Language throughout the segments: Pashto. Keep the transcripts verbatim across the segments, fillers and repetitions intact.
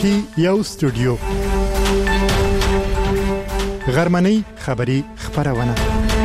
کې یو استودیو غرمنۍ خبری خبرونه.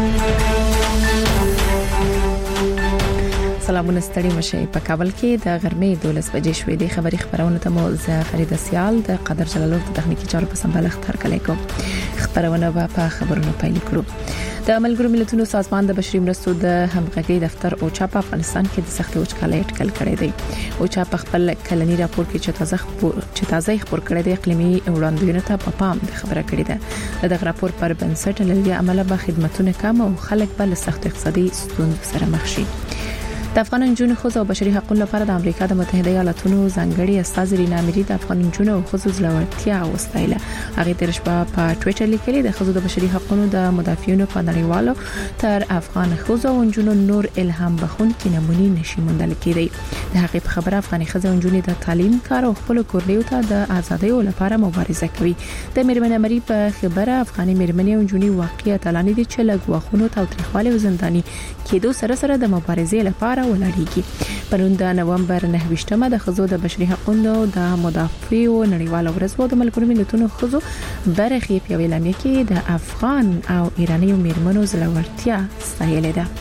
سلامونه ستړي مشه. په کابل کې د غرمې دولس بجې شوې د خبری خبرونه ته مو زه فرید سیال د قدر جلالو د تخنیکی چارو په سمبالښت هرکلی کوم. خبرونه په خبرونو پیل کړو. د ملګرو ملتونو سازمان د بشري مرستو د همغږي دفتر او چا په افغانستان کې د سختي وچکالۍ اټکل کړی دی. او چا په خپل کلنی راپور کې چې تازه چې تازه خبر کړی دی اقلیمي وړاندوینه ته په پام د خبره کړې ده. د راپور پر بنسټ لږه عمله به خدماتونه کم او خلک په سخت اقتصادي ستونزو سره مخ شي. د افغان جنونو خو او بشري حقوقو لپاره د امریکا د متحده ایالاتونو ځانګړي استاذ رینا اميري د افغان جنونو خو زلورتیا وستایله. هغه تر شپه په ټوئیټر لیکلي د خزو د بشري حقوقو د مدافعینو په نړیوالو تر افغان خو او جنونو نور الهام بخون کې نمونې نشي موندل کېدی. د هغه په خبره افغاني خزو جنونو د تعلیم کار او خپل کورلیو ته د ازادۍ لپاره مبارزه کوي. د میرمن اميري په خبره افغاني میرمنې جنونو واقعیت اعلان دي چې لګواخونو او تاریخوالي وزنداني کېدو سره سره د مبارزې لپاره ولړيږي. پرون د نومبر نهه د خزو د بشري حقوقو د مدافعو نړیواله ورځ و د ملګرو ملتونو خزو برخې په اعلامیه کې د افغان او ایراني میرمنو زلورتیا ستایلې ده.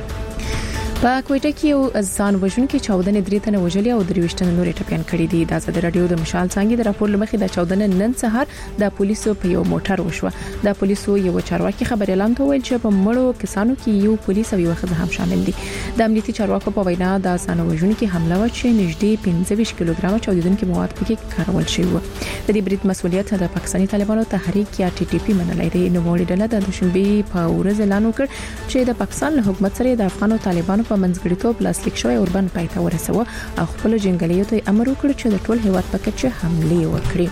په کوټه کې یو ځان وژونکي چاودنې درې تنه وژلي او درويشتنه نور ټپيان کړي دي. د آزاد رادیو د مشال څنګه د راپور لمخې د چاودنې نن سهار د پولیسو په یو موټر وشوه. د پولیسو یو چارواکي خبر اعلان ته ویل چې په مړو کسانو کې یو پولیس او یو ښځه هم شامل دي. د امنیتي چارواکو په وینا د ځان وژونکي حمله و چې نږدې پنځه ویشت کیلوګرام چاودیدونکي مواد پکې کارول شوی و. د دې برید مسؤلیت د پاکستاني طالبانو تحریک یا ټي ټي پی منلای دی. نو وړي ډله د دوشنبه په ورځ اعلان وکړ چې د پاکستان له حکومت سره د افغان او طالبانو په منځګړیتوب لاسلیک شوی اوربن پایته ورسوه او خپل جنگلیو ته امر وکړ چې د ټول هیواد په کچه حمله وکړي.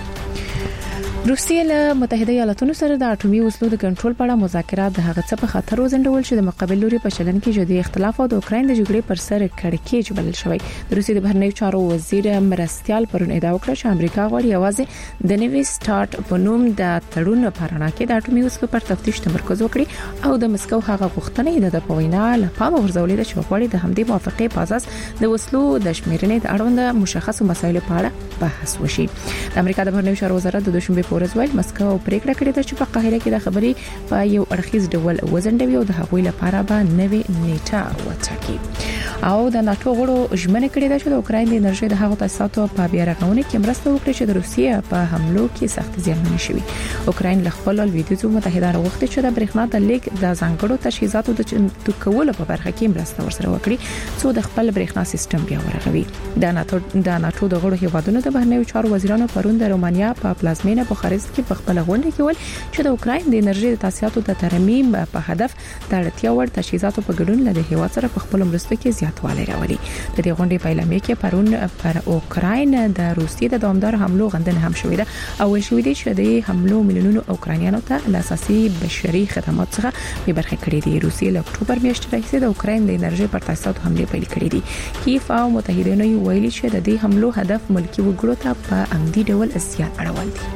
روسیه له متحده ایالاتونو سره د اټومي وسلو د کنټرول په اړه مذاکرات د هغه څه په خطر وزندول چې د مقابل لوري په چلن کې جدي اختلاف او د اوکرين د جګړې پر سر کړکېچ بلل شوی. د روسیې د بهرنیو چارو وزیر مرستيال پرون ادعا وکړه چې امریکا غواړي یوازې د نوي سٹارټ په نوم د تړون په اړه کې د اټومي وسلو پر تفتیش تمرکز وکړي او د مسکو هغه غوښتنې د پوینا له پامه ورزولې چې غواړي د همدې موافقه په اساس د وسلو د شمیرنې د اړوند مشخصو مسایلو په اړه بحث وشي. د امریکا د بهرنیو چارو وزارت د دوشنبه ورځ ویل مسکو پریکړه کړې ده چې په قاهره کې د خبري په یو اړخیز ډول وزندوي او د هغوی لپاره به نوې نیټه وټاکي. او د ناتو غړو ژمنه کړې ده چې د اوکرين د انرژي د هغو تاسیساتو په بیا رغونه کې مرسته وکړي چې د روسیې په حملو کې سخت زیانمن شي. اوکرين له خپل لویدیځو متحده وروغتي چې د برېښنا د لیک د ځانګړو تجهیزاتو د کولو په برخه کې مرسته ورسره وکړي څو د خپل برېښنا سیستم بیا ورغوي. د ناتو د ناتو د غړو هیوادونو د بهرنیو چارو وزیرانو پرون د رومانیا په پلازمینه بوخارست کې په خپل غونډه کې ول چې د اوکرين د انرژي د تاسیساتو د ترمیم په هدف د اړتیا وړ تجهیزاتو په ګډون له هیواد سره په خپل مرستو کې زیاتوالی راولي. د دې غونډې په اعلامیه کې پرون پر اوکرين د روسیې د دوامدار حملو غندنه هم شوې ده او شوې دي چې د حملو ملیونونو اوکرانیانو ته اساسي بشري خدمات څخه به برخه کړې دي. روسیې له اکتوبر میاشتې راهیسې د اوکرين د انرژي پر تاسیساتو حمله پیل کړې دي. کیف او متحدینو ویلي چې د دې حملو هدف ملکی وګړو ته په عمدي ډول زیان اړول دي.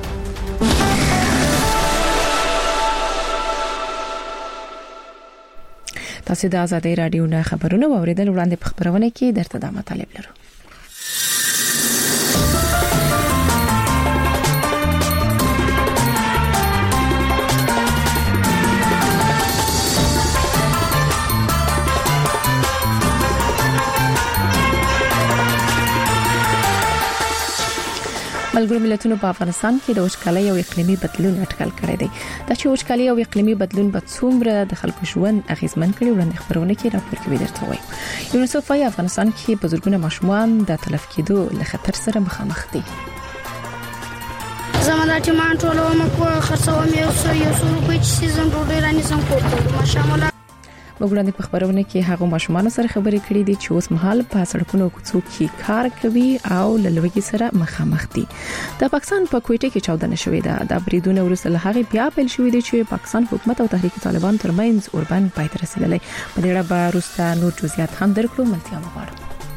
تاسو د آزادۍ رادیو نه خبرونه واوریدل. وړاندې په خبرونه کې درته د مطالب لرو. ملګرو ملتونو په افغانستان کې د وچکالۍ او اقلیمي بدلون اټکل کړی دی. دا چې وچکالۍ او اقلیمي بدلون به څومره د خلکو ژوند اغیزمن کړي وړاندې خبرونه کې راپور کې درته وایم. یونیسف وايي افغانستان کې په زرګونه ماشومان د تلف کېدو له خطر سره مخامخ دي. زموږ چې مان ټولو مکو خرڅوم یو څو یو څو روپۍ چې سیزن ډوډۍ راني سم کوته ماشاءالله. وګورئ په خبرونه کې هغه ماشومان سره خبرې کړې دي چې اوس مهال په سړکونو کوڅو کې کار کوي او له لوګي سره مخامخ دي. د پاکستان په کوټه کې چاودنه شوې ده. د بریدونو وروسته له هغه بیا پیل شوې دي چې پاکستان حکومت او تحریک طالبان ترمنځ اوربن پای ته رسیدلی. په دې اړه به وروسته نور جزئیات هم درکړو. ملتیا وغواړم.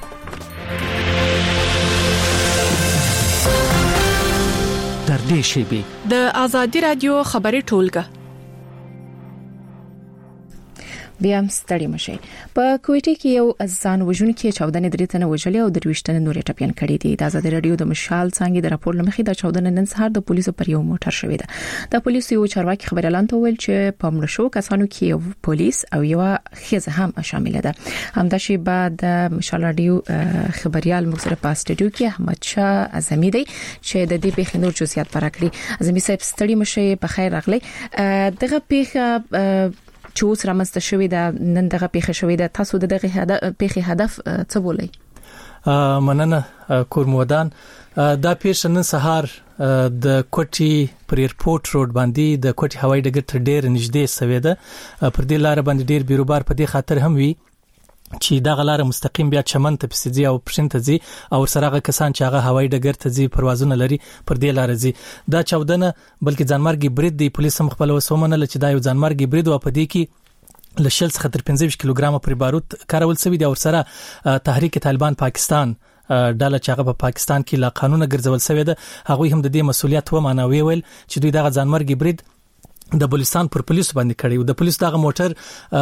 در دې شیبه د آزادۍ رادیو خبري ټولګه بیا هم ستړي مشي. په کوټه کې یو ځان وژونکي چاودنې درې تنه وژلې او درويشتنه نورې ټپيان کړې دي. د آزاد رادیو د مشال څنګه د راپور لمخې د چاودنې نن سهار د پولیسو پر یو موټر شوې ده. د پولیسو یو چارواکي خبر اعلان ویل چې په مړ شو کسانو کې یو پولیس او یو خزه هم شامل ده. همداشي بعد مشال رادیو خبريال مخسر په استډیو کې احمد شاه اعظمي دی چې د دې پیښې نور جزئیات پراکړي. اعظمي صاحب ستړي مشي په خیر راغلی. دغه پیښه چې اوس رامنځته شوې ده نن دغه پیښه شوې ده تاسو دغه پیښې هدف څه بولئ؟ مننه کورمودان. دا پیښه نن سهار د کوټي پر ایرپورټ روډ باندې د کوټي هوایي ډګر ته ډېر نږدې سوي ده. پر دې لار باندې ډېر بیروبار په دې خاطر هم وی چې دا غلاره مستقیم بیا چمن ته پسځي او پښین ته ځي او سرهغه کسان چې هغه هوایي ډګر ته ځي پروازونه لري پر دې لار ځي. دا چاودنه بلکې ځانمرګي برید دی. پولیس هم خپل وسومنه چې دا یو ځانمرګي برید او په دې کې لشل څخه تر پنځه کیلوګرام پر باروت کارول شوی دی او سره تحریک طالبان پاکستان ډاله چې هغه په پاکستان کې لا قانون ګرځول شوی دی هغه هم د دې مسولیت و معنوي ویل چې دوی دغه ځانمرګي برید د بلوچستان پر پولیسو باندې کړی و. د پولیس دغه موټر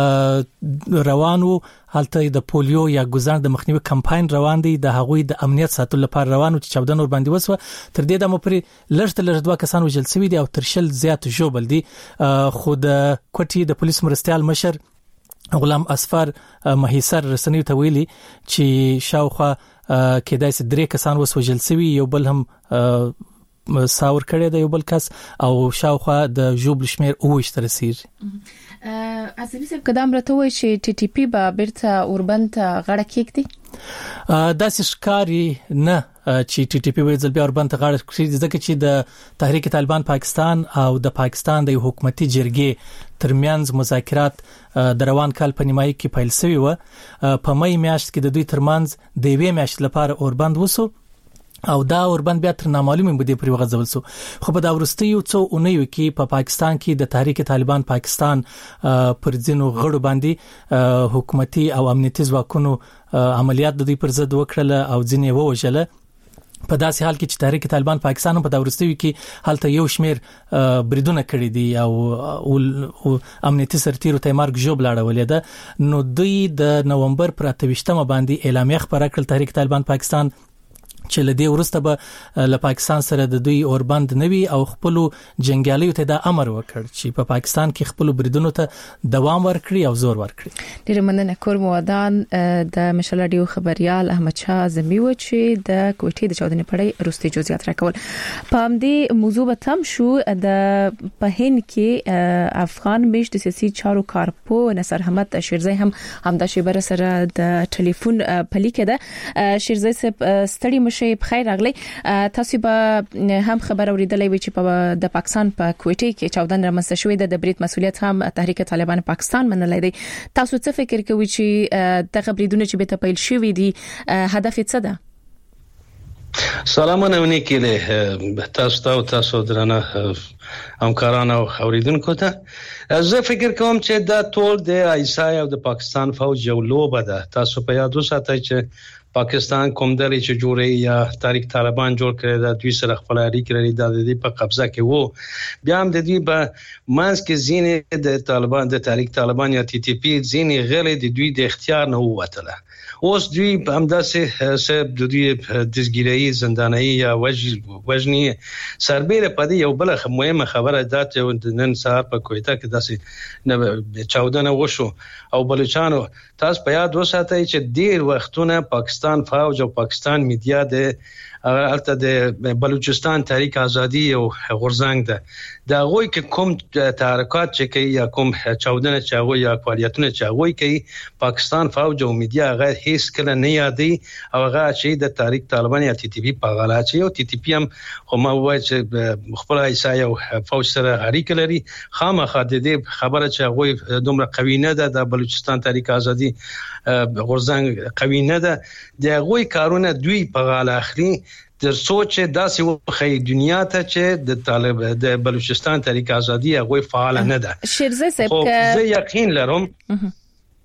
روانو حالته د پولیو یا ګزار د مخنیوي کمپاین روان دی. د هغوی د امنیت ساتلو لپاره روانو چې چاودنه ور باندې وسوه. تر دې د مو پر لړته لړ دوه کسان وژل شوی دي او تر شل زیات ژوبل دي. خو د کوټي د پولیس مرستيال مشر غلام اسفر مهیسر رسنیو ته ویلي چې شاوخه کېدای سي درې کسان وسوجل شوی یو بل هم ساور کړی د یو بل کس او شاوخه د جوبل شمیر اوښ تر رسیدي. اصلي څه قدم راته وای چې ټي ټي پی به بیرته اوربند غړه کېږي. دا ښکاری نه چې ټي ټي پی وایي ځل بیا اوربند غړه کېږي ځکه چې د تحریک طالبان پاکستان او د پاکستان د حکومتي جرګې ترمنځ مذاکرات د روان کال په نیمایي کې پیل شوی و. په مې میاشت کې د دوی ترمنځ د یوې میاشت لپاره اوربند وسو او دا اوربند بیا تر نامعلومه مودې پورې وغځول شو. خو په دا ورستیو څو اونیو کې په پا پاکستان کې د تحریک طالبان پاکستان پر ځینو غړو باندې حکومتي او امنیتي ځواکونو عملیات د دوی پر ضد وکړل او ځینې ووژل. په داسې حال کې چې تحریک طالبان پاکستان په دا ورستیو کې حالته یو شمیر بریدونه کړی دي او امنیتي سرتیرو ته مرګ جوړ لاړولې ده. نو دوی د نومبر پر اتهشتمه باندې اعلامیه خبره کړل تحریک طالبان پاکستان چې لدی ورسته به له پاکستان سره د دوی اوربند نوي او خپل جنگیالیو ته د امر وکړ چې په پا پاکستان کې خپل بریدونو ته دوام ورکړي او زور ورکړي. ډیر مننه کورمودان. د مشال رادیو خبريال احمد شاه اعظمي و چې د کوټې د چاودنې پړې روستي جزئیات راکول. په همدې موضوع به تم شو د په هند کې افغان مش د سیاسي چارو کارپو نصر احمد شیرزی هم همدا شی بر سره د ټلیفون پلی کده. شیرزی صاحب ستړي مشه بخیر راغلی. تاسو به هم خبر اوریدلې وي چې د پاکستان په کوټه کې چاودنه رامنځته شوې ده. د برید مسولیت هم تحریک طالبان پاکستان منلای دی. تاسو څه فکر کوئ چې د خبرېدونه چې به تپیل شوې دي هدف څه ده؟ سلامونه ونکړي تاسو ته او تاسو درنه همکاران او اوریدونکو ته. زه فکر کوم چې دا ټول د ایسای او د پاکستان فوج یو لوبه ده. تاسو په یاد وساتئ چې پاکستان کوم ډلې چې جوړي یا تحریک طالبان جوړ کړی دا دوی سره خپل اړیکې لري د دې په قبضه کې وو. بیا هم د دوی په منځ کې ځینې د طالبان د تحریک طالبان یا ټي ټي پی ځینې غړي د دوی د اختیار نه ووتله. اوس دوی همداسې سه د دوی دزګیري زنداني یا وجنی سربېره په دې یو بل مهمه خبره ده چې نن سهار په کویتا کې داسې چاودنه وشو او بلوچستان. تاسو په یاد وساتئ چې ډیر وختونه پاکستان فوج او پاکستان میډیا د البته د بلوچستان تحریک ازادي او غورځنګ ده دا غوي کې کوم تحرکات چې کوي یا کوم چاودنه چې هغه یا فعالیتونه چې هغه کوي پاکستان فوج او میډیا غیر هیڅ کله نه یادي او هغه چې د تحریک طالبان یا ټي ټي پی په غلا چې او ټي ټي پی هم خو ما وایي چې خپل ایسای او فوج سره اړیکه لري. خامخا د دې خبره چې هغه دومره قوي نه ده د بلوچستان تحریک ازادي غورځنګ قوي نه ده. د هغه کارونه دوی په غلا اخلي در سوچ داسې وخی دنیا ته چې د طالب د بلوچستان تحریک ازادي هغه فعال نه ده. شیرزی صاحب زه یقین لرم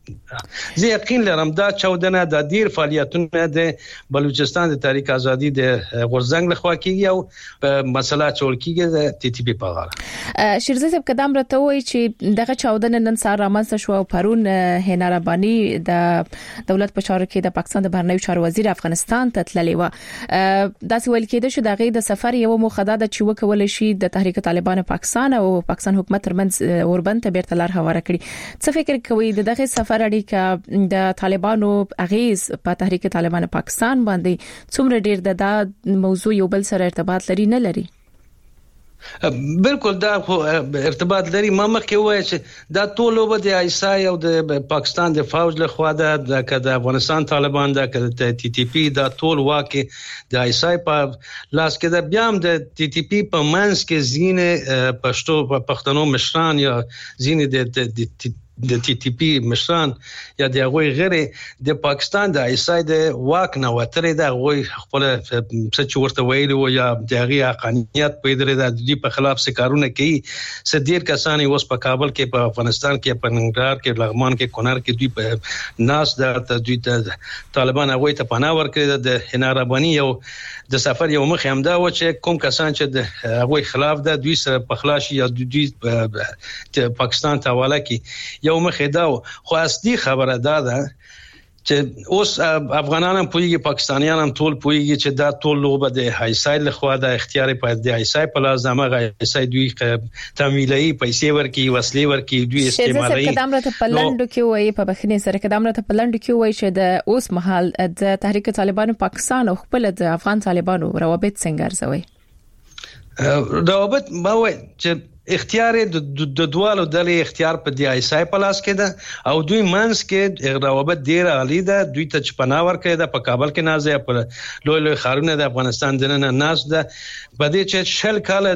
زه یقین لرم دا چودنه د ډیر فعالیتونه د بلوچستان د تحریک ازادي د غورزنګ لخوا کیږي او مسله چول کیږي د ټي ټي پی په اړه. شیرزه صاحب قدم راته وای چې دغه چودنه نن سهار رامنځته شو او پرون هینا ربانی د دولت په چارو کې د پاکستان د بهرنیو چارو وزیر افغانستان ته تللی و. داسې ویل کېده چې دغه د سفر یو مخدد چې وکول شي د تحریک طالبان پاکستان او پاکستان حکومت ترمنځ اوربند ته بیرته لار هواره کړي. څه فکر کوي د دغه سفر اړیکه د طالبانو اغیز په تحریک طالبان پاکستان باندې څومره ډیر د موضوع یو بل سره ارتباط لري نه لري؟ بالکل دا ارتباط لري. ما مخکې وایي چې دا ټول وب د ایسای او د پاکستان د فوج له خوا د د افغانستان طالبان د ټي ټي پی دا ټول واکه د ایسای په لاس کې د بیا هم د ټي ټي پی په منځ کې زینه پښتو پښتنو مشران یا زینه د د ټي ټي پی مشران یا د هغوی غیر د پاکستان د ایسای د واک نه وترې د هغوی خپل څه چې ورته ویلي و یا د هغه حقانیت په درې د دې په خلاف څه کارونه کوي. صدیر کسانی اوس په کابل کې په افغانستان کې په ننګرهار کې لغمان کې کونړ کې دوی په ناس د دوی د طالبان هغوی ته پناه ورکړي. د هنرابانی یو د سفر یو مخ هم دا و چې کوم کسان چې د هغوی خلاف د دوی سره په خلاصي یا دوی پاکستان ته حواله کړي. یو مخه دا خو اصلي خبره دا ده چې اوس افغانان هم پویږي پاکستانیان هم ټول پویږي چې دا ټول لوبه د هایسای له خوا د اختیار په د هایسای په لازم هغه هایسای دوی تمویلي پیسې ورکي وسلې ورکي دوی استعمالي. قدم راته پلند کې وایي په بخنه سره قدم راته پلند کې وایي چې د اوس مهال د تحریک طالبان پاکستان او خپل د افغان طالبانو روابط څنګه ارزوي؟ روابط ما وایي چې اختیار د دوالو دلې اختیار په دی ایسای په لاس کې ده او دوی منځ کې روابط ډیر عالی ده. دوی ته چپناه ورکړي ده په کابل کې نازه په لوی لوی خارونه د افغانستان دننه ناز ده. په دې چې شل کال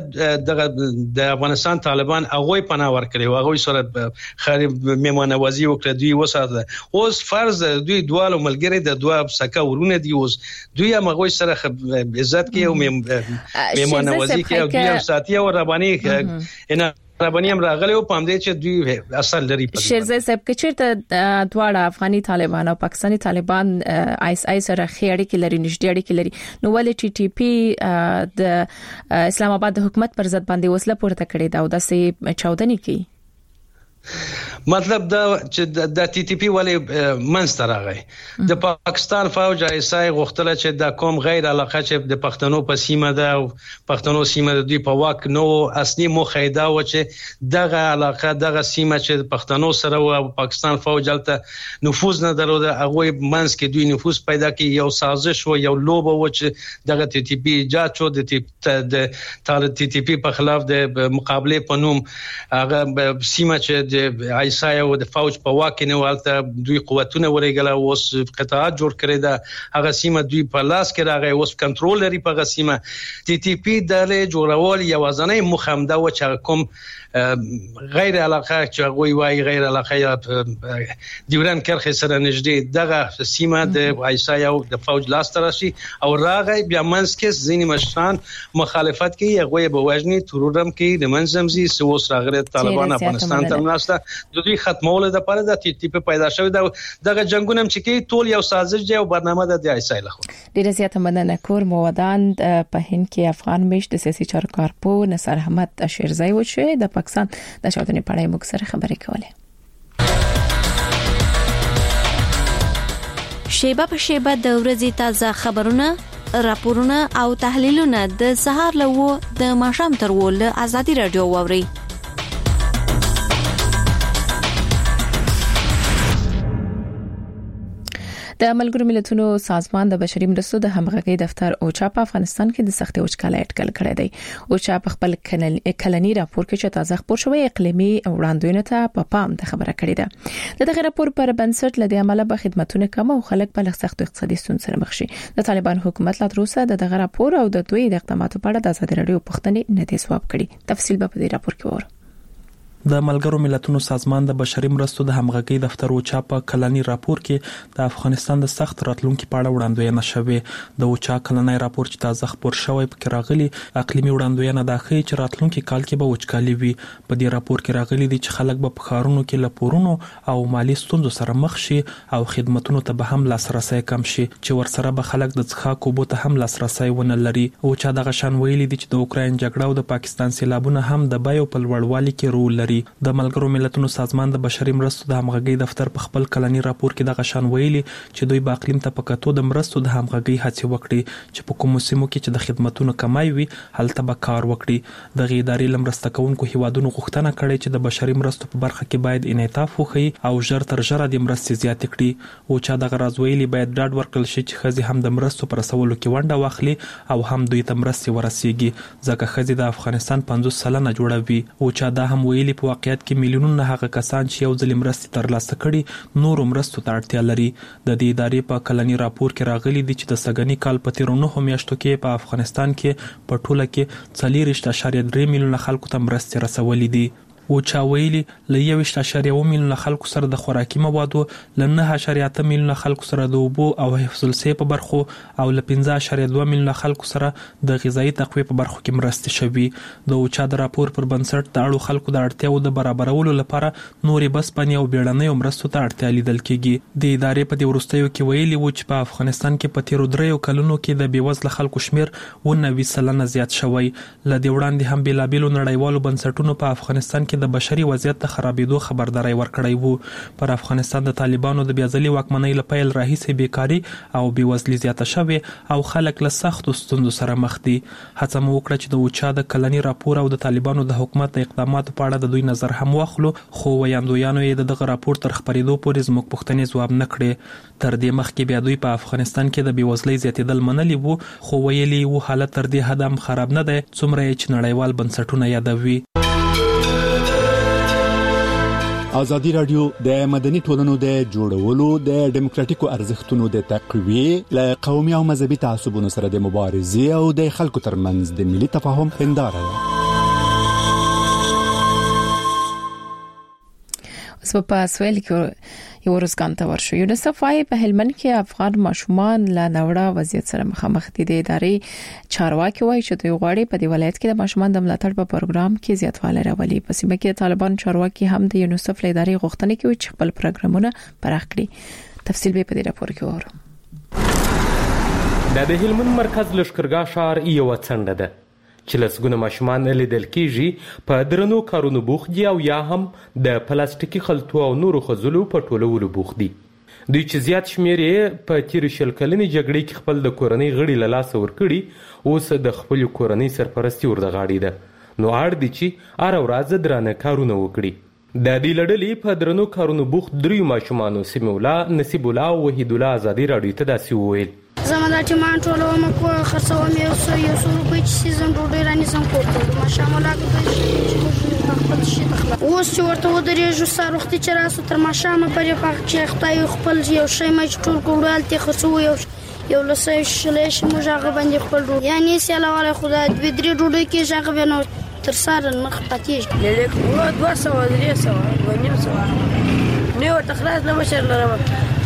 د افغانستان طالبان هغه پناه ورکړي او هغه سره خارب میمانوازی وکړه. دوی وساته اوس فرض دوی دوالو ملګری د دوه سکه ورونه دی اوس دوی هم هغه سره عزت کې او میمانوازی کې او دوی ساتي او ربانی ان ربانی هم راغلی او پام دې چې دوی اصل لري. شیرزه صاحب کې چیرته دواړه افغاني طالبان او پاکستاني طالبان ایس آی سره خېړې کې لري نږدې اړیکې لري نو ولې ټي ټي پی د اسلام آباد حکومت پر ضد باندې وسله پورته کړې دا او داسې چاودنې کوي؟ مطلب دا چې د ټي ټي پی ولې منځته راغی د پاکستان فوج ایسای غوښتل چې د کوم غیر علاقه چې د پښتنو په سیمه ده او پښتنو سیمه د دوی په واک نو اصلي مخیدا و چې دغه علاقه دغه سیمه چې پښتنو سره او پاکستان فوج الته نفوذ نه درلوده هغه منځ کې دوی نفوذ پیدا کړي. یو سازش و یو لوبه و چې دغه ټي ټي پی ایجاد شو د ټي ټي پی په خلاف د مقابله په نوم هغه سیمه چې د ایسای او د فوج په واک نه والته دوی قوتونه ورېګل او اوس قطاعات جوړ کړی دا هغه سیمه دوی په لاس کې راغی اوس کنټرول لري په هغه سیمه. ټي ټي پی د جوړول یو ځنې مخمده و چې کوم غیر علاقه چې غوي وای غیر علاقه یا دیوران کرخه سره نږدې دغه سیمه د ایسای او د فوج لاس ترشي او راغی بیا منځ کې ځینې مشران مخالفت کوي هغه به وژني ترورم کوي د منځمزي سوس راغلي طالبان افغانستان ته ناشته د دوی ختمول د پاره د ټي ټي پی پیدا شوی دغه جنگونه چې کوي ټول یو سازش دی او برنامه د ایسای لخوا. ډیره زیاته مننه. کور مودان په هند کې افغان مش د سیاسي چارو کارپو نصر احمد شیرزای و چې د پاکستان د چاودنې په اړه موږ سره خبرې کولې. شیبه په شیبه د ورځې تازه خبرونه راپورونه او تحلیلونه د سهار له و د ماښام تر و له ازادي رادیو ووري. د ملګرو ملتونو سازمان د بشري مرستو د همغږي دفتر اوچا په افغانستان کې د سختي وچکالۍ اټکل کړی دی. اوچا په خپل کلنی راپور کې چې تازه خبر شوی اقلیمي وړاندوینه ته په پام د خبره کړې ده. د دغه راپور پر بنسټ لدی عمله به خدماتونه کم او خلک په سخت اقتصادي ستونزو سره مخ شي. د طالبان حکومت لا تر اوسه د دغه راپور او د دوی د اقداماتو په اړه د ازادي رادیو پوښتنې نه دي ځواب کړي. تفصیل به په دې راپور کې وره. د ملګرو ملتونو سازمان د بشري مرستو د همغږي دفتر اوچا په کلنی راپور کې د افغانستان د سخت راتلونکو په اړه وړاندوینه شوې. د اوچا کلنی راپور چې تازه خبر شوی پکې راغلي اقلیمي وړاندوینه د ښه چې راتلونکو کال کې به وچکالي وي. په دې راپور کې راغلي دي چې خلک به په ښارونو کې له پورونو او مالی ستونزو سره مخ شي او خدماتونو ته به هم لاسرسي کم شي چې ورسره به خلک د څښاک اوبو ته هم لاسرسي ونه لري. اوچا دغه شان ویلي دي چې د اوکراین جګړه او د پاکستان سیلابونه هم د بیو په لوړوالي کې رول لري. د ملګرو ملتونو سازمان د بشري مرستو د همغږي دفتر په خپل کلنی راپور کې دغه شان ویلي چې دوی په اقلیم ته په کتو د مرستو د همغږي هڅې وکړي چې په کومو سیمو کې چې د خدماتونو کمای وي هلته به کار وکړي. د غیداري لمرسته کوونکو هیوادونو غوښتنه کړې چې د بشري مرستو په برخه کې باید انعطاف وکړي او ژر تر ژره د مرستې زیاتې کړي. اوچا دغه راز ویلي باید ډاډ ورکړل شي چې ښځې هم د مرستو پر رسولو کې ونډه واخلي او هم دوی ته مرستې ورسیږي ځکه ښځې د افغانستان پنځوس سلنه جوړوي. اوچا دا هم ویلي په واقعیت کې میلیونونه هغه کسان چې یو ځل مرستې ترلاسه کړي نورو مرستو ته اړتیا لري. د دې ادارې په کلنی راپور کې راغلي دي چې د سږني کال په تیرو نهو میاشتو کې په افغانستان کې په ټوله کې څلور اعشاریه درې میلیونه خلکو ته مرستې رسولې دي. اوچا ویلي له یو اعشاریه اووه میلیونه خلکو سره د خوراکي موادو، له نهه اعشاریه اته میلیونه خلکو سره د اوبو او حفظ الصحې په برخو او له پنځه اعشاریه دوه میلیونه خلکو سره د غذایی تقویه په برخو کې مرستې شوي. د اوچا د راپور پر بنسټ د اړو خلکو د اړتیاو د برابرولو لپاره نورې بسپنې او بیړنیو مرستو ته اړتیا لیدل کېږي. د ادارې په دې وروستیو کې ویلي وو چې په افغانستان کې په تیرو دریو کلونو کې د بېوزله خلکو شمیر اووه نوي سلنه زیات شوی. له دې وړاندې هم بېلابېلو نړیوالو بنسټونو په افغانستان کې د بشري وضعیت د خرابېدو خبرداري ورکړی وو. پر افغانستان د طالبانو د بیاځلې واکمنۍ له پیل راهیسې بیکاري او بېوزلي زیاته شوې او خلک له سختو ستونزو سره مخ دي. هڅه مو وکړه چې د اوچا د کلني راپور او د طالبانو د حکومت د اقداماتو په اړه د دوی نظر هم واخلو، خو ویاندویانو یې د دغه راپور تر خپرېدو پورې زموږ پوښتنې ځواب نه کړې. تر دې مخکې بیا دوی په افغانستان کې د بېوزلۍ زیاتېدل منلي وو، خو ویلي وو حالت تر دې حده هم خراب نه دی څومره یې چې نړیوال بنسټونه یادوي. ازادي رادیو د مدني ټولنو د جوړولو د ډیموکراتیکو ارزښتونو د تقویې له قومي او مذهبي تعصبونو سره د مبارزې او د خلکو ترمنځ د ملي تفاهم هنداره ده. اوس په سویل کې یو ورځ ته ورشو. یونیسف وايي په هلمند کې افغان ماشومان له ناوړه وضعیت سره مخامخ دي. د ادارې چارواکي وايي چې دوی غواړي په دې ولایت کې د ماشومان د ملاتړ په پروګرام کې زیاتوالی راولي. په سیمه کې طالبان چارواکي هم د یونیسف له ادارې غوښتنه کوي چې خپل پروګرامونه پراخ کړي. تفصیل به په دې راپور کې وره. د هلمند مرکز لشکرګاه ښار یو څنډه ده چې لسګونه ماشومان لیدل کېږي په درنو کارونو بوخت دي او یا هم د پلاستیکي خلطو او نورو خزلو په ټولولو بوخت دي. دوی چې زیات شمیر یې په تیر شل کلنې جګړې کې خپل د کورنۍ غړي له لاسه ورکړي، اوس د خپل کورنۍ سرپرستی ور د غاړې ده، نو اړ دي چې هر ورځ درانه کارونه وکړي. د دې لړلې په درنو کارونو بوخت دریو ماشومانو سمیع الله، نصیب الله او وحید الله ازادي راډیو ته داسې وویل: زما د ټیمان ټولوم کو خرڅوم یو څو یو څو روپۍ چې سیزن ډوډۍ رانیسم کوته ماشام ولاګ د شي خپل شي تخلا اوس چې ورته ودرېږو سار وخت چې راسو تر ماشام پرې پاک چې خدای خپل یو شی مې ټول کوړال ته خرڅو یو یو لسه شلې شي مجاغه باندې خپل ډوډۍ یعنی سیاله ولا خدای دې درې ډوډۍ کې ژغه بنو تر سار نه پاتېږي لکه و دوه سوه درې سوه ونیم سوه نو تخلاص نه مشر لرم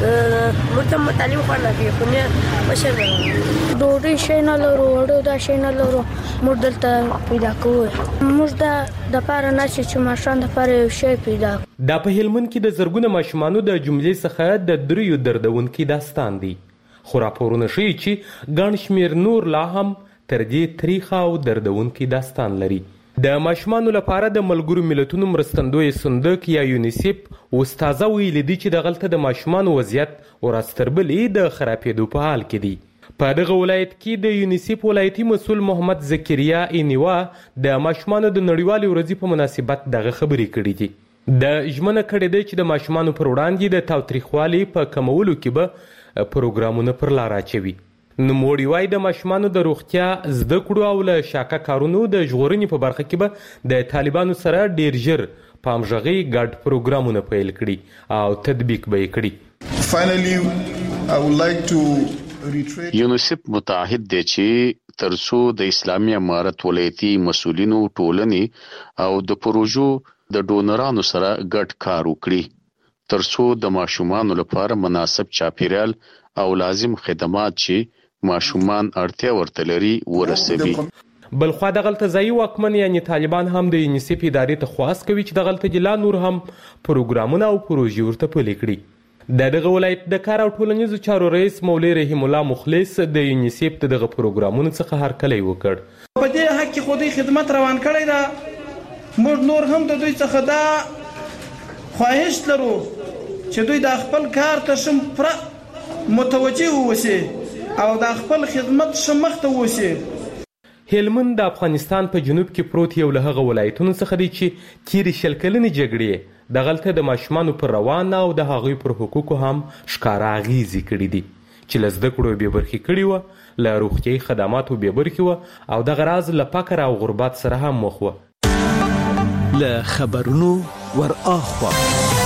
مرتم تعلیم خوانا کوي خو نه مشر لرم ډوډۍ شي نه لرو وړو دا شي نه لرو موږ دلته پیدا کوو موږ دا د پاره نه چې ماشومان د پاره یو شی پیدا. دا په هلمند کې د زرګونه ماشومانو د جملې څخه د دریو دردونکي داستان دی، خو راپورونه ښیي چې ګڼ شمېر نور لا هم تر دې تریخه او دردونکي داستان لري. د ماشومانو لپاره د ملګرو ملتونو مرستندوی صندوق یا یونیسف اوس تازه ویلي دي چې دغلته د ماشومانو وضعیت ورځ تر بلې د خرابېدو په حال کې دی. په دغه ولایت کې د یونیسف ولایتي مسؤل محمد زکریا اینیوا د ماشومانو د نړیوالې ورځې په مناسبت دغه خبرې کړې دي. د ژمنه کړې ده چې د ماشومانو پر وړاندې د تاوتریخوالي په کمولو کې به پروګرامونه پر لار اچوي. نوموړي وایي د ماشومانو د روغتیا، زده کړو او له شاکه کارونو د ژغورنې په برخه کې به د طالبانو سره ډیر ژر په همغږۍ ګډ پروګرامونه پیل کړي او تطبیق به یې کړي. Finally, I would like to reiterate یونیسف متعهد دی چې ترڅو د اسلامي امارت ولایتي مسؤلینو ټولنې او د پروژو د ډونرانو سره ګډ کار وکړي ترڅو د ماشومان لپاره مناسب چاپیریال او لازم خدمات چې ماشومان اړتیا ورته لري ورسوي. بلخوا د غلطه ځای واکمن یعنی طالبان هم د یونیسف ادارې ته خواست کوي چې د غلطه جلا نور هم پروګرامونه او پروژې ورته پلي کړي. د دغه ولایت د کار او ټولنیزو چارو رئیس مولوی رحیم الله مخلص د یونیسف دغه پروګرامونو څخه هرکلی وکړ. په دې حق کې خودي خدمت روان کړی دا موږ نور هم د دوی څخه دا خواهش لرو چې دوی د خپل کار ته شم پر متوجه ووسی او د خپل خدمت شمخته ووسی. هلمند د افغانستان په جنوب کې پروت یو له هغه ولایتونو څخه دی چې تیرې شل کلنې جګړې د غلطه د ماشومانو پر روان او د هغوی پر حقوقو هم ښکاره اغیزې کړي دي چې له زده کړو بې برخې کړي وه، له روغتیایي خدماتو بې برخې وه او دغه راز له فقر او غربت سره هم مخ وه. له خبرونو ور اخوا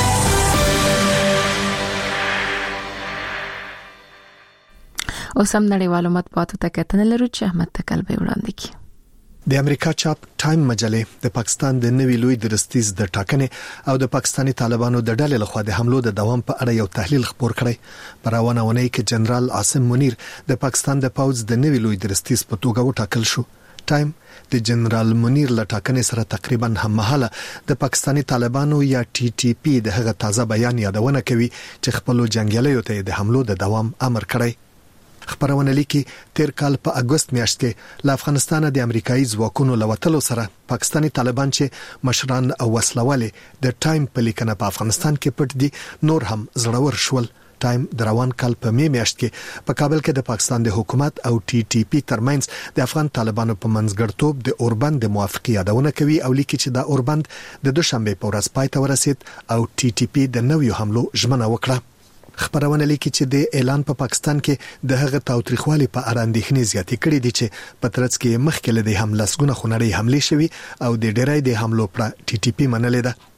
اوس هم نړیوالو مطبوعاتو ته کتنه لرو چې احمد تکل به وړاندې کړي. د امریکا چاپ ټایم مجلې د پاکستان د نوي لوی درستیز د ټاکنې او د پاکستاني طالبانو د ډلې لخوا د حملو د دوام په اړه یو تحلیل خبر کړی. په روانه ونې کې جنرال عاصم منیر د پاکستان د پوځ د نوي لوی درستیز په توګه وټاکل شو. ټایم د جنرال منیر له ټاکنې سره تقریبا هممهاله د پاکستاني طالبانو یا ټي ټي پی د هغه تازه بیان یادونه کوي چې خپل جنگیالیو ته د حملو د دوام امر کړی. خبرونه لیکي تیر کال په اگست میاشت کې له افغانستان د امریکایي ځواکونو لوتلو سره پاکستاني طالبان چې مشران او وسلوالې د ټایم په لیکنه په افغانستان کې پټ دي نور هم زړور شول. ټایم د روان کال په می میاشت کې په کابل کې د پاکستان د حکومت او ټي ټي پی ترمنځ د افغان طالبانو په منځګړتوب د اوربند د موافقه یادونه کوي او لیکي چې د اوربند د دوشنبه په ورځ پای ته ورسید او ټي ټي پی د نویو حملو ژمنه وکړه. خبرونه لیکي چې د اعلان په پا پاکستان کې د هغه تاوتریخوالي په اړه اندېښنې زیاتې کړې دي چې په ترڅ کې مخکې له دې هم لسګونه خونړۍ حملې شوي او د ډېرای د حملو پر ټي ټي پی منلې ده.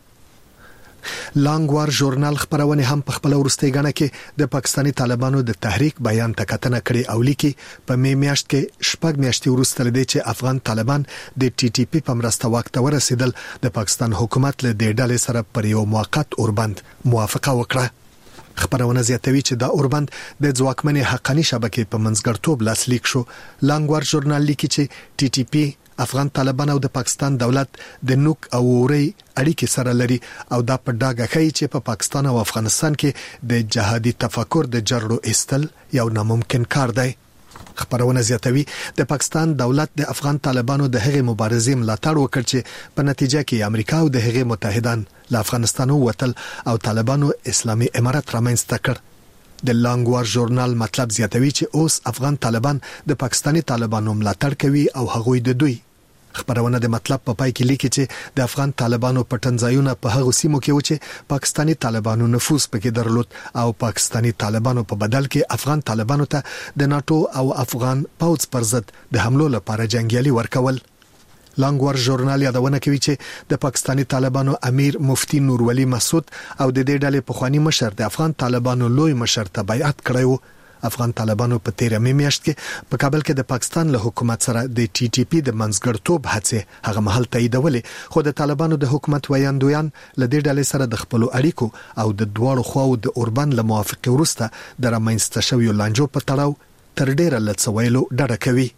لانګ وار ژورنال خبرونه هم په خپل ورستۍ غاڼه کې د پاکستاني طالبانو د تحریک بیان ته کتنه کړې او لیکي په می میاشت کې شپږ میاشتې وروسته لدی چې افغان طالبان د ټي ټي پی په مرسته وخت ورسېدل د پاکستان حکومت له دې ډلې سره پر یو موقت اوربند موافقه وکړه. خبرونه زیاتوي چې دا اوربند د ځواکمنې حقاني شبکې په منځګړتوب لاسلیک شو. لانګوار ژورنال لیکي چې ټي ټي پی افغان طالبان او د پاکستان دولت د نوک او اوري اړیکې سره لري او دا په ډاګه کوي چې په پا پاکستان او افغانستان کې د جهادي تفکر د جرړو استل یو ناممکن کار دی. خبرونه زیاتوي د پاکستان دولت د افغان طالبانو د هغې مبارزې ملاتړ وکړ چې په نتیجه کې امریکا او د هغې متحدان له افغانستان ووتل او طالبانو اسلامي امارت رامنځته کړ. د لانګوار ژورنال مطلب زیاتوي چې اوس افغان طالبان د پاکستاني طالبانو ملاتړ کوي او هغوی د دوی. خبرونه د مطلب په پای کې لیکي چې د افغان طالبانو پټنځایونه په هغو سیمو کې و چې پاکستاني طالبانو نفوذ پکې درلود او پاکستاني طالبانو په بدل کې افغان طالبانو ته د ناتو او افغان پوځ پر ضد د حملو لپاره جنگیالي ورکول. لانګوار ژورنال یادونه کوي چې د پاکستاني طالبانو امیر مفتی نور ولی مسعود او د دې ډلې پخوانی مشر د افغان طالبانو لوی مشر ته بیعت کړی و. افغان طالبانو په تیر می میاشت کې په کابل کې د پاکستان له حکومت سره د ټي ټي پی د منځګړتوب هڅه هغه محل تاییدولې خو د طالبانو د حکومت ویاندویان له دې ډلې سره د خپل اړیکو او د دواړو خواو د اوربند له موافقه وروسته د رامنځته شویو لانجو په تړاو تر ډیره لڅویلو ډډه کوي.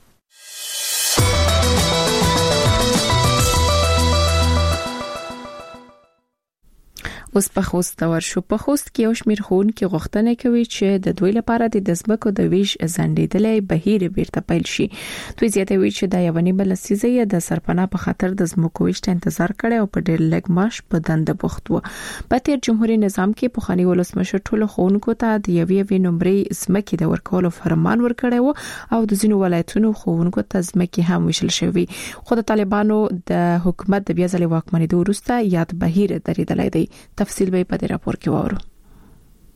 اوس په خوست ورشو په خوست کې یو شمېر ښوونکي غوښتنه کوي چې د دوی لپاره د ځمکو د ویش ځنډېدلې بهیر بیرته پیل شي. دوی زیاتوي چې د یوه نیمه لسیزه د سرپناه په خاطر د ځمکو ویش ته انتظار کړي او په ډېر لږ معاش په دنده بوخت وو. په تیر جمهوریت نظام کې پخوانی ولسمشر ټولو ښوونکو ته د یوې یوې نمرې ځمکې د ورکولو فرمان ورکړی وو او د ځینو ولایتونو ښوونکو ته ځمکې هم ویشل شوې. خو د طالبانو د حکومت د بیا ځلې واکمنېدو وروسته یاد بهیر درېدلی دی. تفصیل به په دې راپور کې وورو.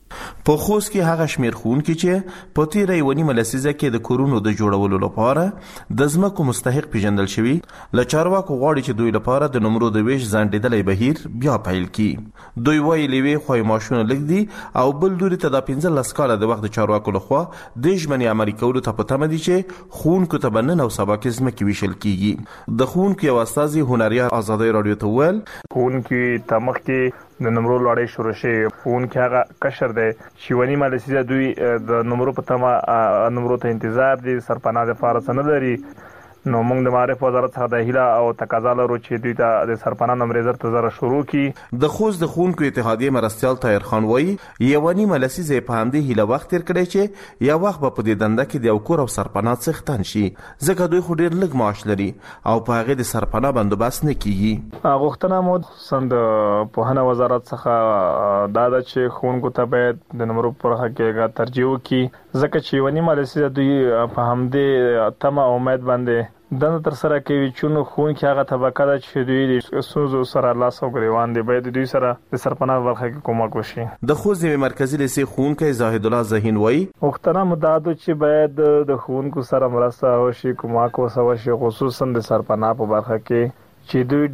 په خوست کې هغه شمیر خون کې چې په تیرې ونی ملسیزه کې د کورونو د جوړولو لپاره د ځمکو مستحق پیژندل شوی ل چارواکو غواړي چې دوی لپاره د نمرو د ویش ځانډېدلې بهیر بیا پیل کړي. دوی وایي لوي خو ماشونه لګدي او بل دوی ته د پنځه لس کاله د وخت چارواکو لخوا د ژمنې عملي کولو ته پته مدي چې خون کو تبنن او سبا کې ځمکې ویشل کیږي. د خون کې واستازي هنریا آزادۍ رادیو ته ویل خون کې تمخ کې د نمرو لړۍ شروع شي. خون کې هغه کشر دی چې ونی مالسیزه دوی د نمرو په تمه نمرو ته انتظار دي سرپناه د فارس نه لري. نو موږ د معرف وزارت څخه د هیله او تقاضا لرو چې دوی ته د سرپناه نمرې زر ته زره شروع کی. د خوست د خونکو اتحادیه مرستيال طاهر خان وایي یوانی ملسیزه په همدې هیله وخت تیر کړی چې یا وخت په دې دنده کې د یو کور او سرپناه څښتن شي ځکه دوی خو ډیر لږ معاش لري او په هغه د سرپناه بندوبست نه کیږي. غوښتنه مو سند په هنه وزارت څخه دا د چې خونکو ته باید د نمرو پر حقیقت ترجیح وکړي ځکه چې یوانی ملسیزه دوی په همدې تمه امید باندې دنه تر سره کوي چې خون کې هغه طبقه ده چې دوی سوزو سره لاس او ګریوان دی باید دوی سره د سرپناه برخه کې کومک وشي. د خوست مرکزی لیسې خون کې زاهد الله زهین وایي وختنه مدعو چې باید د خون کو سره مرسته وشي کومک وشي خصوصا د سرپناه په برخه کې چې دوی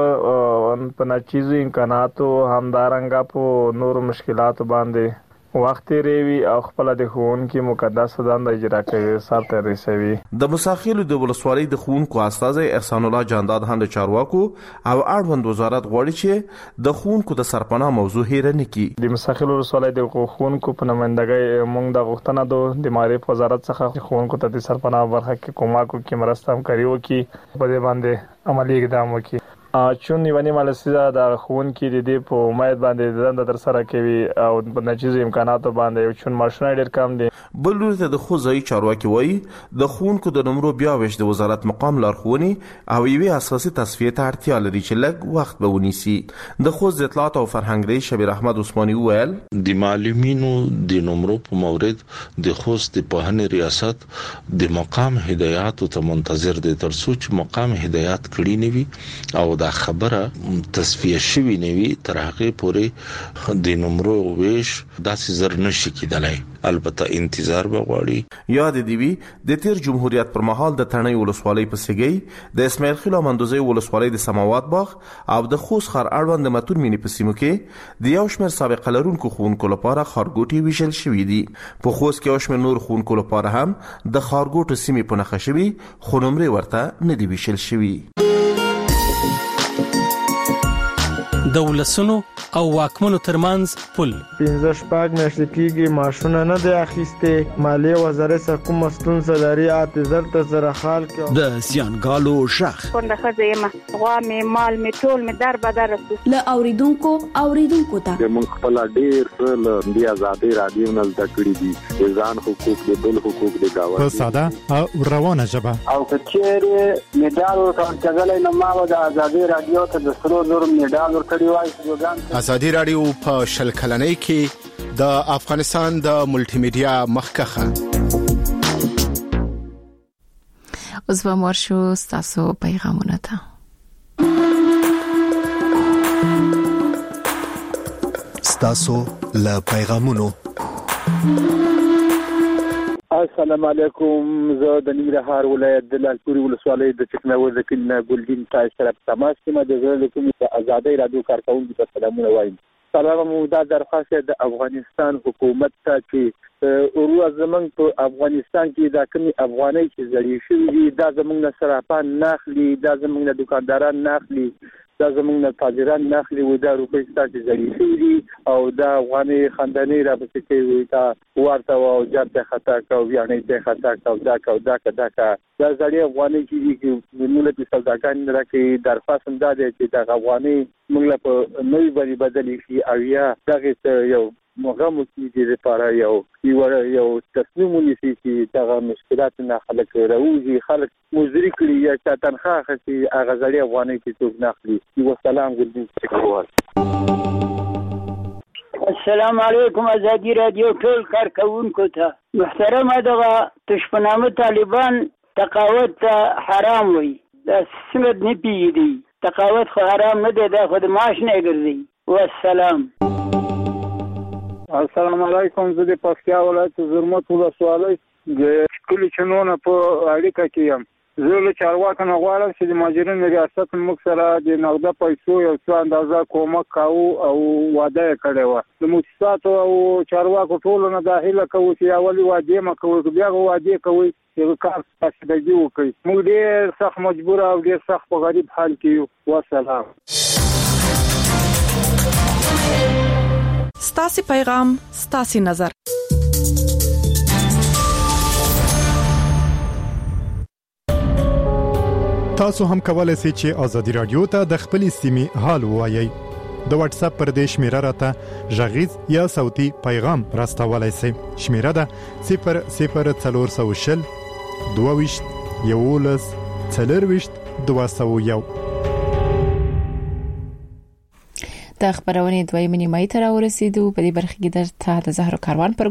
ډیر په ناچیزو امکاناتو همدارنګه په نور مشکلات باندې وخت ریوي او خپل د خون کې مقدس دند اجرا کوي سره رسوي. د مساخیلو د ولسوالۍ د خون کو استاد احسان الله جانداد هم د چارواکو او اړوند وزارت غواړي چې د خون کو د سرپناه موضوع هیر نه کی. د مساخیلو ولسوالۍ د خون کو په نمائندګۍ موږ د غوښتنه د معرف وزارت څخه خون کو ته د سرپناه برخه کې کومک کوي مرسته هم کوي کی په دې باندې عملی اقدام وکړي. چون یوانی مالسیزه د خون کې د دې په امید باندې دنده در سره کوي او په ناچیز امکاناتو باندې چون ماشینه ډیر کم دي. بل ورته د خوځي چارواکي وایي د خون کو د نمرو بیا وښ د وزارت مقام لارښوونی او یوې اساسي تصفیه ته اړتیا لري چې لږ وخت به ونیسي. د خوځ اطلاعات او فرهنګ رئیس شبیر احمد عثماني ویل د معلمینو د نمرو په مورد د خوځ د پوهنې ریاست د مقام هدایات ته منتظر دي تر څو چې مقام هدایات کړی نیوي او د خبره تصفیه شوی نیوي تر هغه پورې د نمرو ویش داسې زر نشي کېدلای. البته انتظار بغواړي. یاد دی وی د تیر جمهوریت پر مهال د تڼۍ ولسوالۍ په سګي د اسماعیل خیل مندوزي ولسوالۍ د سماوات باغ او د خوست خر اړوند متون مینی په سیمو کې د یو شمېر سابقه لرونکو خونکو لپاره خارګوټي ویشل شوې دي. په خوست کې یو شمېر نور خونکو لپاره هم د خارګوټو سیمې په نخښه شوي خو نمرې ورته نه دی ویشل شوي. د ولسونو او واکمنو ترمنځ پل پنځه شپږ میاشتې کېږي ماشونه نه دی اخیسته مالیه وزارت څخه کوم ستونزه لري اته زر ته زره خال کې د زیانګالو شخ څنګه خزه ما غوا می مال می ټول می در بدر له اوریدونکو اوریدونکو ته موږ خپل ډیر له دی آزادۍ رادیو نه زده کړی دي ځان حقوق د بل حقوق د گاوه په ساده او روانه ژبه او کچېره میډال ورکړل نه ما د آزادۍ رادیو ته د سرو زر میډال ورکړی ازادي رادیو په شل کلنۍ کې د افغانستان د ملټي میډیا مخکخه اوس به مرشو تاسو پیغامونه ته تاسو له پیغامونو. السلام علیکم. زه د ننګرهار ولایت د لالپوري ولسوالۍ د چکناوي د کلینه ګلدین تای سره په تماس کې ما د زړه کومې د آزادۍ رادیو کارکونکو ته سلامونه وایم. سلام مو دا درخواست د افغانستان حکومت ته چې ورو زمنګ په افغانستان کې دا کومي افغاني چې زړی شوی دي دا زمنګ نه صرافان ناخلي دا زمنګ نه دکانداران ناخلي دا زمونږ نه تاجران ناخلي و دا روپۍ ستاسو ځړې شوي دي او دا افغاني خانداني راپسې کوي تا ورته او جاته خطا کو یعنی ته خطا کو دا کو دا کا دا ځړې افغاني چې موږ له سوداګان راکې درخواست هم دا دی چې دا افغاني موږ په نوې باندې بدلی شي او یا دغه یو مغامو کې لپاره یو یو یو تصمیم ونیسي چې دا مشکلات نه خلک راوځي خلک مزري کړي یا چې تنخواه خسي هغه ځړې افغاني چې څوک ناخلي. والسلام علیکم. السلام علیکم. آزادی رادیو ټول کارکونکو ته محترمه دغه تشپنامه طالبان تقاوت حرام وي دا څنګه نه پیږي تقاوت خو حرام نه دی دا خو د معاش نه ګرځي. والسلام. السلام علیکم. زه د پکتیا ولایت زرمت ولسوالۍ د کلی چنونه په اړیکه کې یم. زه له چارواکو نه غواړم چې د مهاجرینو ریاست موږ سره د نقده پیسو یو څه اندازه کومک کاوه او وعده یې کړې وه. د مؤسساتو او چارواکو ټولو نه دا هیله کوو چې اولي وعدې مه کوئ، بیا وعدې کوئ چې کار فاسدګي وکړي. موږ ډېر سخت مجبور او ډېر سخت په غریب حال کې یو. والسلام. ستاسو پیغام ستاسو نظر. تاسو هم کولای شئ چې ازادي رادیو ته د خپلې سیمې حال ووایئ. د واتس اپ پر دې شمیره راته ژغیز یا صوتي پیغام راستولای شئ. شمیره ده صفر صفر څلور سو شل دوه ویشت یولس څلرویشت دوه سو یو. د خبرونې دویمه نیمه ته راورسېدو. په دې برخه کې د زهرو کاروان پر